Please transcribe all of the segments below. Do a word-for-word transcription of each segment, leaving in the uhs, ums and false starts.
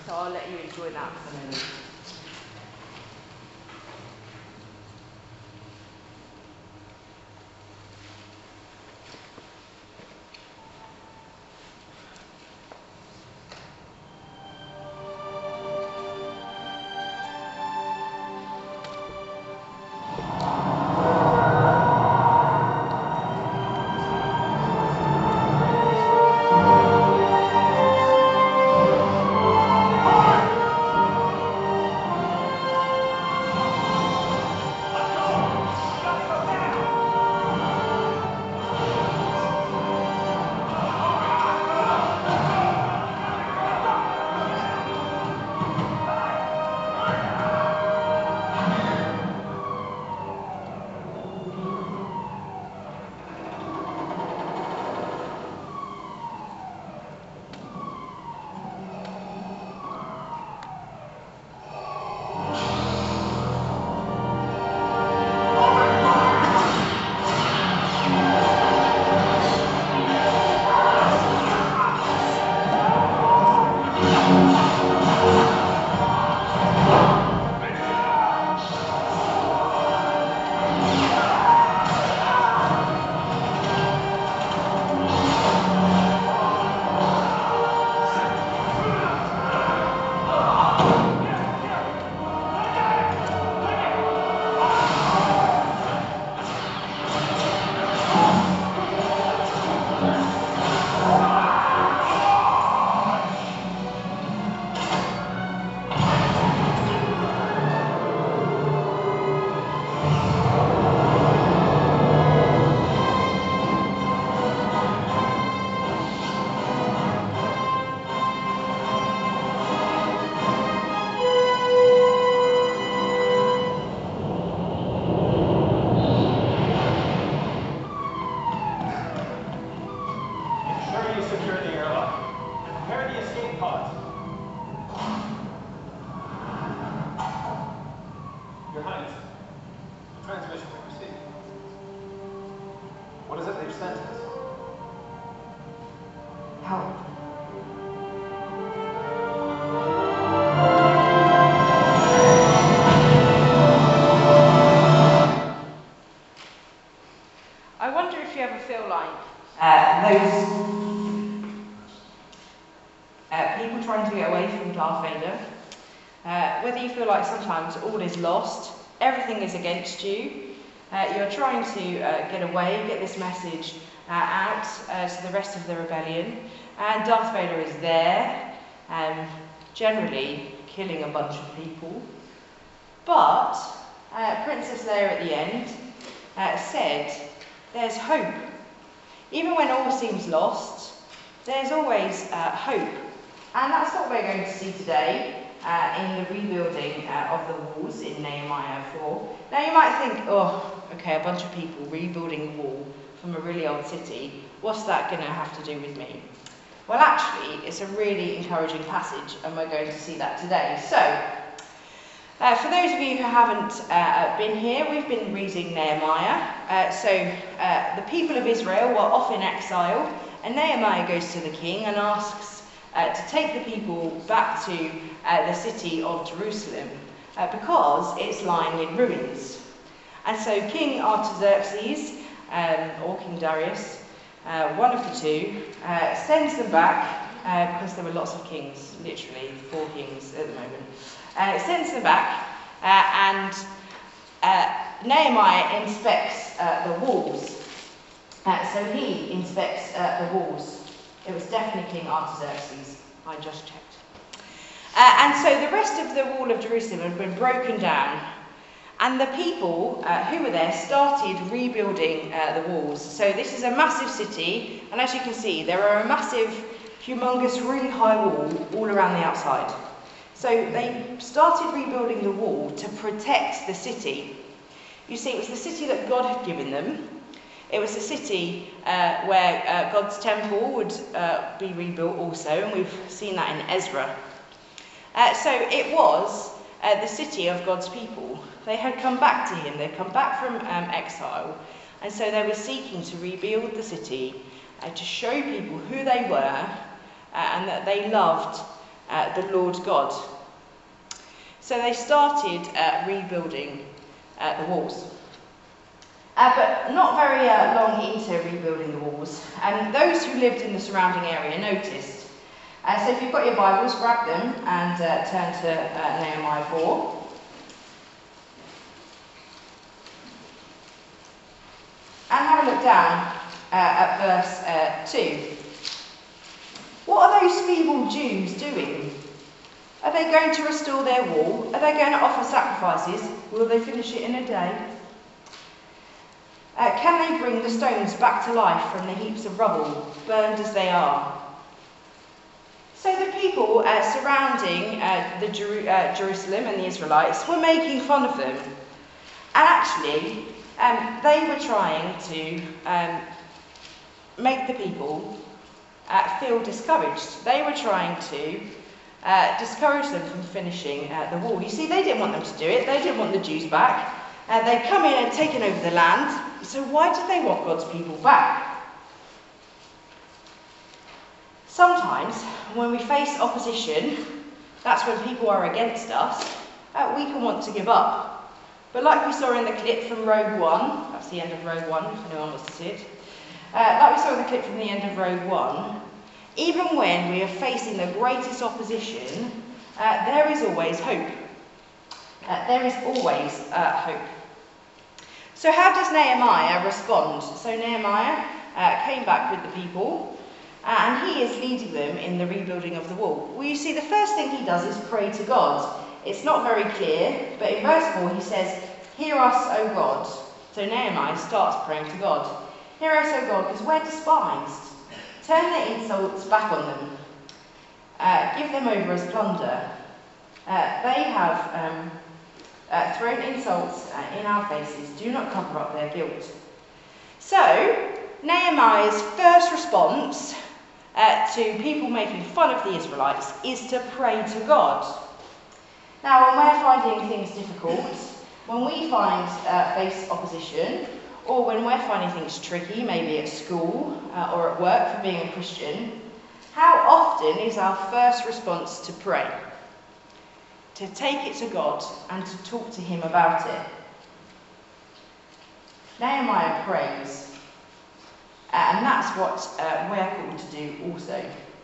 So I'll let you enjoy that for a moment. Your Highness, a transmission we received. What is it they've sent us? Help. I wonder if you ever feel like uh, those uh, people trying to get away from Darth Vader. Uh, whether you feel like sometimes all is lost, everything is against you, uh, you're trying to uh, get away, get this message uh, out uh, to the rest of the rebellion, and Darth Vader is there, um, generally killing a bunch of people. But uh, Princess Leia at the end uh, said, there's hope. Even when all seems lost, there's always uh, hope. And that's what we're going to see today. Uh, in the rebuilding uh, of the walls in Nehemiah four. Now you might think, oh, okay, a bunch of people rebuilding a wall from a really old city, what's that going to have to do with me? Well, actually, it's a really encouraging passage, and we're going to see that today. So, uh, for those of you who haven't uh, been here, we've been reading Nehemiah. Uh, so, uh, the people of Israel were off in exile, and Nehemiah goes to the king and asks Uh, to take the people back to uh, the city of Jerusalem uh, because it's lying in ruins. And so King Artaxerxes, um, or King Darius, uh, one of the two, uh, sends them back uh, because there were lots of kings, literally four kings at the moment. Uh, sends them back uh, and uh, Nehemiah inspects uh, the walls. Uh, so he inspects uh, the walls. It was definitely King Artaxerxes, I just checked. Uh, and so the rest of the wall of Jerusalem had been broken down, and the people uh, who were there started rebuilding uh, the walls. So this is a massive city, and as you can see, there are a massive, humongous, really high wall all around the outside. So they started rebuilding the wall to protect the city. You see, it was the city that God had given them. It was a city uh, where uh, God's temple would uh, be rebuilt also, and we've seen that in Ezra. Uh, so it was uh, the city of God's people. They had come back to him, they'd come back from um, exile, and so they were seeking to rebuild the city, uh, to show people who they were, uh, and that they loved uh, the Lord God. So they started uh, rebuilding uh, the walls. Uh, but not very uh, long into rebuilding the walls, and those who lived in the surrounding area noticed. Uh, so if you've got your Bibles, grab them and uh, turn to uh, Nehemiah four. And have a look down uh, at verse uh, two. What are those feeble Jews doing? Are they going to restore their wall? Are they going to offer sacrifices? Will they finish it in a day? Uh, can they bring the stones back to life from the heaps of rubble, burned as they are? So the people uh, surrounding uh, the Jeru- uh, Jerusalem and the Israelites were making fun of them. And actually, um, they were trying to um, make the people uh, feel discouraged. They were trying to uh, discourage them from finishing uh, the wall. You see, they didn't want them to do it. They didn't want the Jews back. Uh, they'd come in and taken over the land. So why did they want God's people back? Sometimes, when we face opposition, that's when people are against us, uh, we can want to give up. But like we saw in the clip from Rogue One, that's the end of Rogue One, if anyone wants to see it. Uh, like we saw in the clip from the end of Rogue One, even when we are facing the greatest opposition, uh, there is always hope. Uh, there is always uh, hope. So how does Nehemiah respond? So Nehemiah uh, came back with the people, uh, and he is leading them in the rebuilding of the wall. Well, you see, the first thing he does is pray to God. It's not very clear, but in verse four he says, "Hear us, O God." So Nehemiah starts praying to God. Hear us, O God, because we're despised. Turn their insults back on them. Uh, give them over as plunder. Uh, they have um, uh, thrown insults uh, in our faces. Do not cover up their guilt. So, Nehemiah's first response uh, to people making fun of the Israelites is to pray to God. Now, when we're finding things difficult, when we find uh, face opposition, or when we're finding things tricky, maybe at school uh, or at work for being a Christian, how often is our first response to pray? To take it to God and to talk to him about it? Nehemiah prays, uh, and that's what uh, we're called to do also.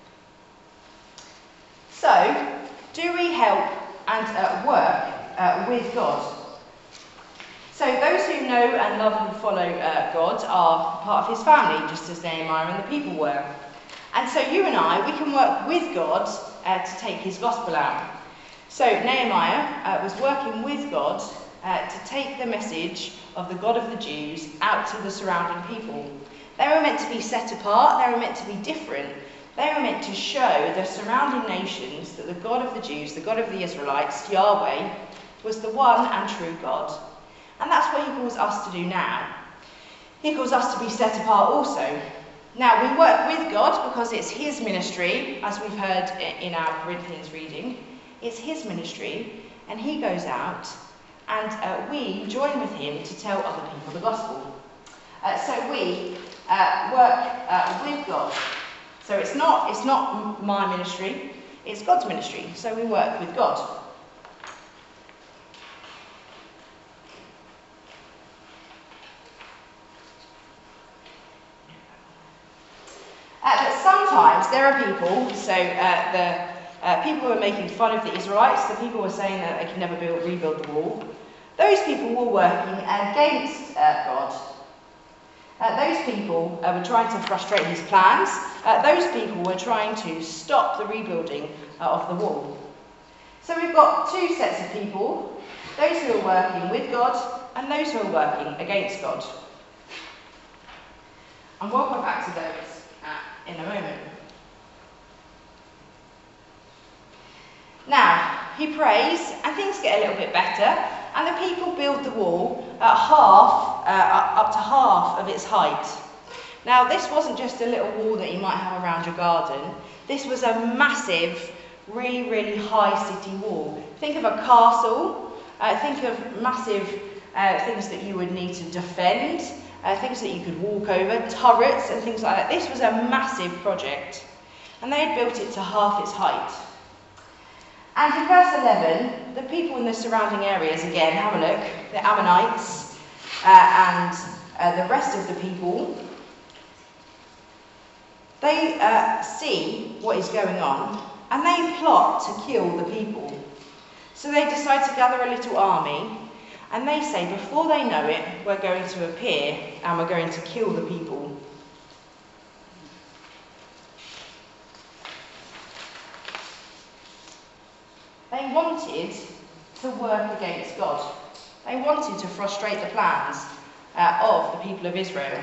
So, do we help and uh, work uh, with God? So those who know and love and follow uh, God are part of his family, just as Nehemiah and the people were. And so you and I, we can work with God uh, to take his gospel out. So Nehemiah uh, was working with God uh, to take the message of the God of the Jews out to the surrounding people. They were meant to be set apart, they were meant to be different. They were meant to show the surrounding nations that the God of the Jews, the God of the Israelites, Yahweh, was the one and true God. And that's what he calls us to do now. He calls us to be set apart also. Now, we work with God because it's his ministry, as we've heard in our Corinthians reading. It's his ministry, and he goes out, and uh, we join with him to tell other people the gospel. Uh, so we uh, work uh, with God. So it's not, it's not my ministry, it's God's ministry. So we work with God. Uh, but sometimes there are people, so uh, the uh, people who are making fun of the Israelites, the people who are saying that they can never build, rebuild the wall, those people were working against uh, God. Uh, those people uh, were trying to frustrate his plans. Uh, those people were trying to stop the rebuilding uh, of the wall. So we've got two sets of people, those who are working with God and those who are working against God. And we'll come back to those in a moment. Now, he prays, and things get a little bit better, and the people build the wall at half, uh, up to half of its height. Now, this wasn't just a little wall that you might have around your garden. This was a massive, really, really high city wall. Think of a castle. Uh, think of massive uh, things that you would need to defend. Uh, things that you could walk over, turrets and things like that. This was a massive project, and they had built it to half its height. And in verse eleven, the people in the surrounding areas, again, have a look, the Ammonites uh, and uh, the rest of the people, they uh, see what is going on and they plot to kill the people. So they decide to gather a little army and they say, before they know it, we're going to appear and we're going to kill the people. They wanted to work against God. They wanted to frustrate the plans uh, of the people of Israel.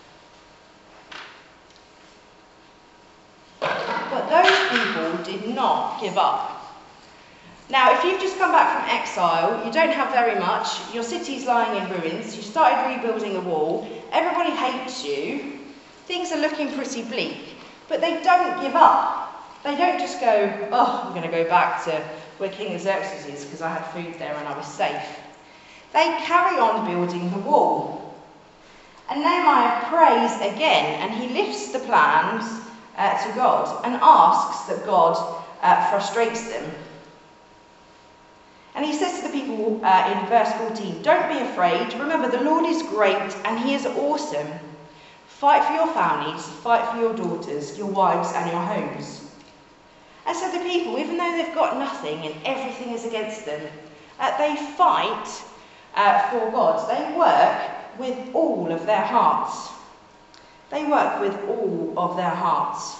But those people did not give up. Now, if you've just come back from exile, you don't have very much, your city's lying in ruins, you started rebuilding a wall, everybody hates you, things are looking pretty bleak, but they don't give up. They don't just go, oh, I'm going to go back to where King Xerxes is because I had food there and I was safe. They carry on building the wall. And Nehemiah prays again and he lifts the plans uh, to God and asks that God uh, frustrates them. And he says to the people uh, in verse fourteen, don't be afraid. Remember, the Lord is great and he is awesome. Fight for your families, fight for your daughters, your wives and your homes. And so the people, even though they've got nothing and everything is against them, uh, they fight uh, for God. They work with all of their hearts. They work with all of their hearts.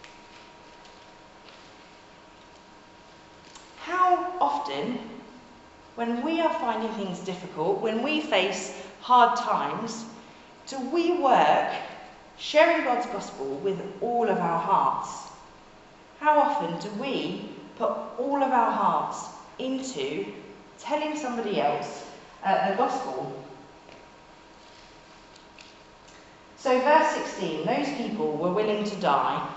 How often, when we are finding things difficult, when we face hard times, do we work sharing God's gospel with all of our hearts? How often do we put all of our hearts into telling somebody else uh, the gospel? So verse sixteen, those people were willing to die.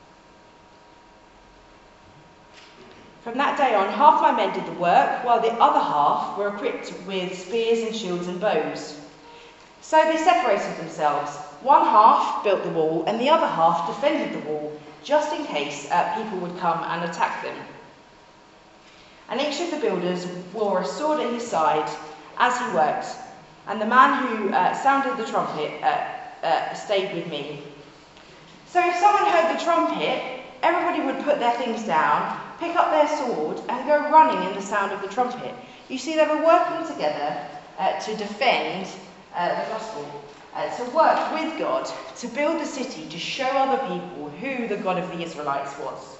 From that day on, half my men did the work, while the other half were equipped with spears and shields and bows. So they separated themselves. One half built the wall, and the other half defended the wall, just in case uh, people would come and attack them. And each of the builders wore a sword at his side as he worked, and the man who uh, sounded the trumpet uh, uh, stayed with me. So if someone heard the trumpet, everybody would put their things down, pick up their sword, and go running in the sound of the trumpet. You see, they were working together uh, to defend uh, the gospel. Uh, to work with God, to build the city, to show other people who the God of the Israelites was.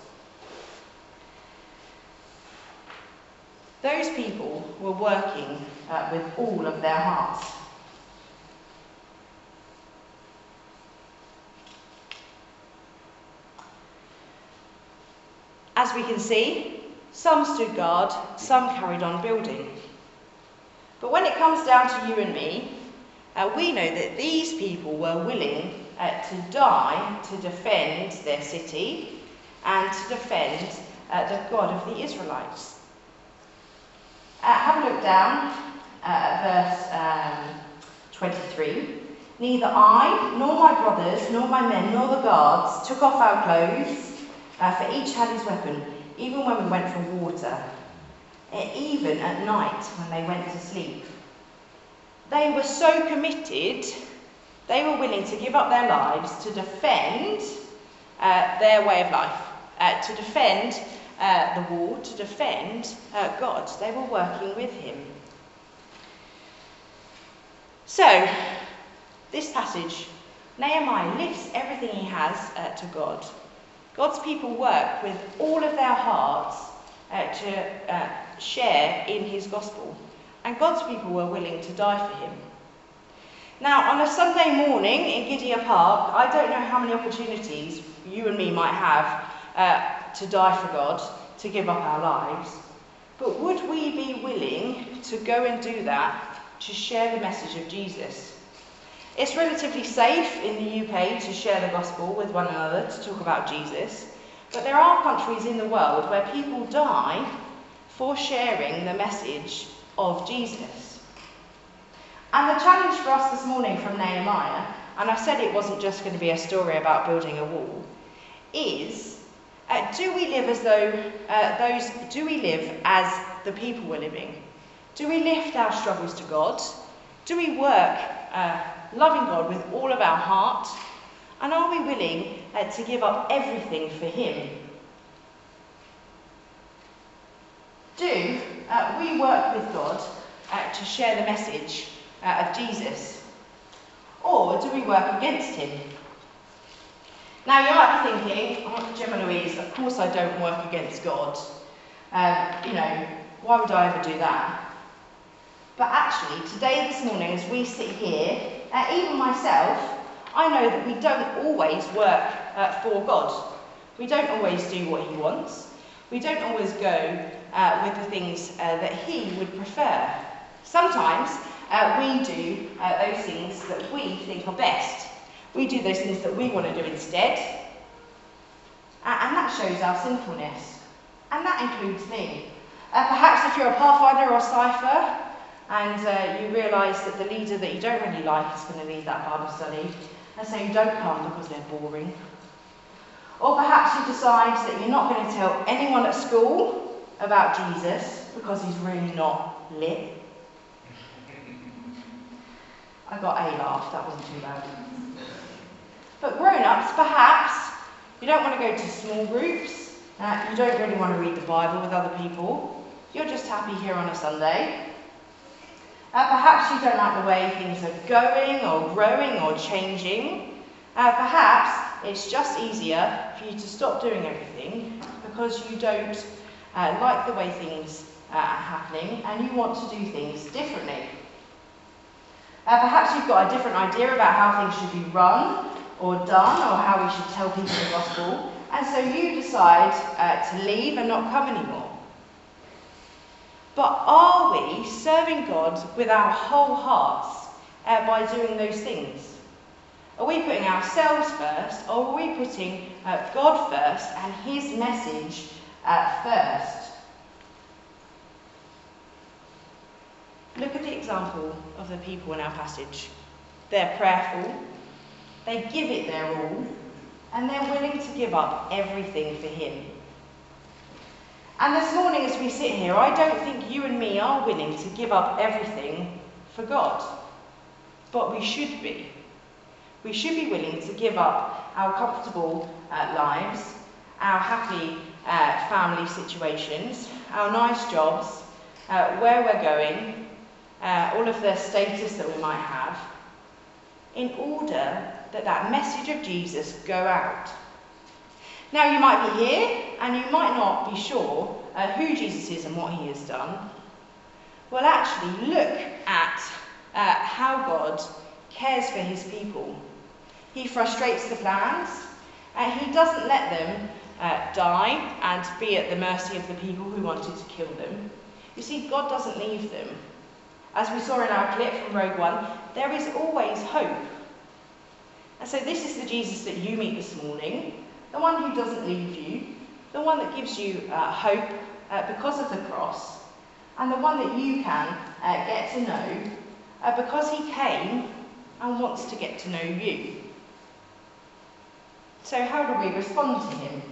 Those people were working uh, with all of their hearts. As we can see, some stood guard, some carried on building. But when it comes down to you and me, Uh, we know that these people were willing uh, to die to defend their city and to defend uh, the God of the Israelites. Uh, have a look down uh, at verse um, twenty-three. Neither I, nor my brothers, nor my men, nor the guards took off our clothes, uh, for each had his weapon, even when we went for water, uh, even at night when they went to sleep. They were so committed, they were willing to give up their lives to defend uh, their way of life, uh, to defend uh, the wall, to defend uh, God. They were working with him. So, this passage, Nehemiah lifts everything he has uh, to God. God's people work with all of their hearts uh, to uh, share in his gospel. And God's people were willing to die for him. Now, on a Sunday morning in Gidea Park, I don't know how many opportunities you and me might have uh, to die for God, to give up our lives. But would we be willing to go and do that, to share the message of Jesus? It's relatively safe in the U K to share the gospel with one another, to talk about Jesus. But there are countries in the world where people die for sharing the message of Jesus. And the challenge for us this morning from Nehemiah, and I said it wasn't just going to be a story about building a wall, is Uh, do we live as though uh, those, do we live as the people were living? Do we lift our struggles to God? Do we work uh, loving God with all of our heart? And are we willing uh, to give up everything for him? Do uh, we work with God uh, to share the message uh, of Jesus? Or do we work against him? Now you might be thinking, oh, Gemma Louise, of course I don't work against God. Um, you know, why would I ever do that? But actually, today, this morning, as we sit here, uh, even myself, I know that we don't always work uh, for God. We don't always do what he wants. We don't always go uh, with the things uh, that he would prefer. Sometimes uh, we do uh, those things that we think are best. We do those things that we want to do instead. Uh, and that shows our sinfulness. And that includes me. Uh, perhaps if you're a Pathfinder or a Cypher, and uh, you realise that the leader that you don't really like is going to lead that Bible study, and so you don't come because they're boring. Or perhaps you decide that you're not going to tell anyone at school about Jesus because he's really not lit. I got a laugh, that wasn't too bad. But grown-ups, perhaps you don't want to go to small groups, uh, you don't really want to read the Bible with other people, you're just happy here on a Sunday. Uh, perhaps you don't like the way things are going or growing or changing. Uh, perhaps it's just easier for you to stop doing everything because you don't uh, like the way things uh, are happening and you want to do things differently. Uh, perhaps you've got a different idea about how things should be run or done or how we should tell people the gospel, and so you decide uh, to leave and not come anymore. But are we serving God with our whole hearts uh, by doing those things? Are we putting ourselves first, or are we putting uh, God first and his message uh, first? Look at the example of the people in our passage. They're prayerful, they give it their all, and they're willing to give up everything for him. And this morning as we sit here, I don't think you and me are willing to give up everything for God. But we should be. We should be willing to give up our comfortable uh, lives, our happy uh, family situations, our nice jobs, uh, where we're going, uh, all of the status that we might have, in order that that message of Jesus go out. Now you might be here and you might not be sure uh, who Jesus is and what he has done. Well, actually look at uh, how God cares for his people. He frustrates the plans and he doesn't let them uh, die and be at the mercy of the people who wanted to kill them. You see, God doesn't leave them. As we saw in our clip from Rogue One, there is always hope. And so this is the Jesus that you meet this morning. The one who doesn't leave you, the one that gives you uh, hope uh, because of the cross, and the one that you can uh, get to know uh, because he came and wants to get to know you. So how do we respond to him?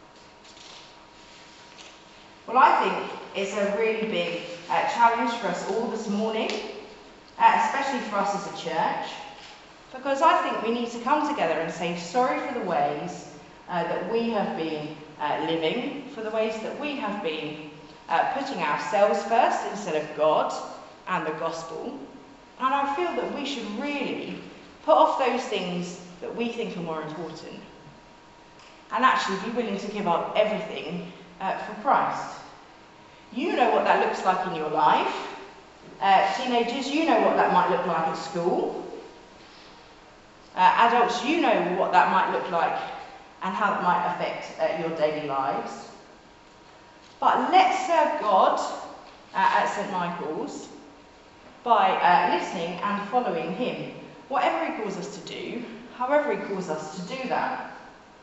Well, I think it's a really big uh, challenge for us all this morning, uh, especially for us as a church, because I think we need to come together and say sorry for the ways Uh, that we have been uh, living, for the ways that we have been uh, putting ourselves first instead of God and the gospel. And I feel that we should really put off those things that we think are more important and actually be willing to give up everything uh, for Christ. You know what that looks like in your life. Uh, teenagers, you know what that might look like at school. Uh, adults, you know what that might look like and how it might affect uh, your daily lives. But let's serve God uh, at Saint Michael's by uh, listening and following him. Whatever he calls us to do, however he calls us to do that.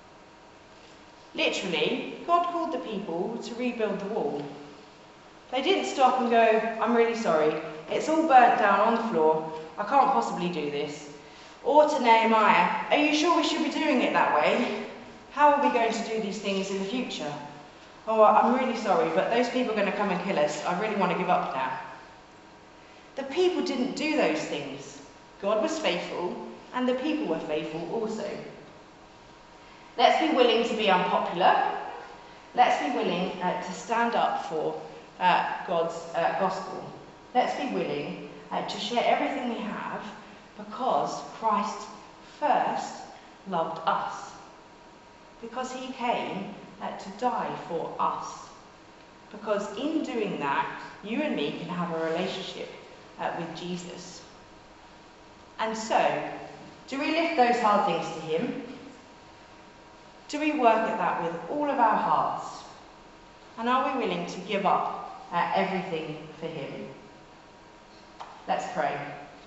Literally, God called the people to rebuild the wall. They didn't stop and go, I'm really sorry, it's all burnt down on the floor, I can't possibly do this. Or to Nehemiah, are you sure we should be doing it that way? How are we going to do these things in the future? Oh, I'm really sorry, but those people are going to come and kill us. I really want to give up now. The people didn't do those things. God was faithful, and the people were faithful also. Let's be willing to be unpopular. Let's be willing uh, to stand up for uh, God's uh, gospel. Let's be willing uh, to share everything we have because Christ first loved us. Because he came uh, to die for us. Because in doing that, you and me can have a relationship uh, with Jesus. And so, do we lift those hard things to him? Do we work at that with all of our hearts? And are we willing to give up uh, everything for him? Let's pray.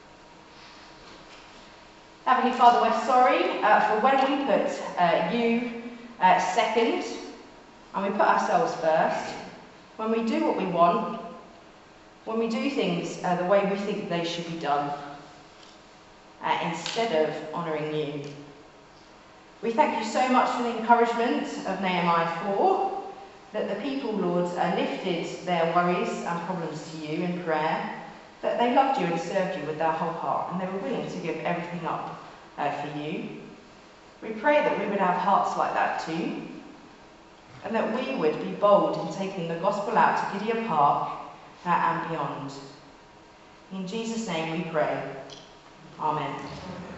Heavenly Father, we're sorry uh, for when we put uh, you uh, second and we put ourselves first, when we do what we want, when we do things uh, the way we think they should be done, uh, instead of honouring you. We thank you so much for the encouragement of Nehemiah four, that the people, Lord, uh, lifted their worries and problems to you in prayer, that they loved you and served you with their whole heart, and they were willing to give everything up uh, for you. We pray that we would have hearts like that too, and that we would be bold in taking the gospel out to Gideon Park uh, and beyond. In Jesus' name we pray. Amen.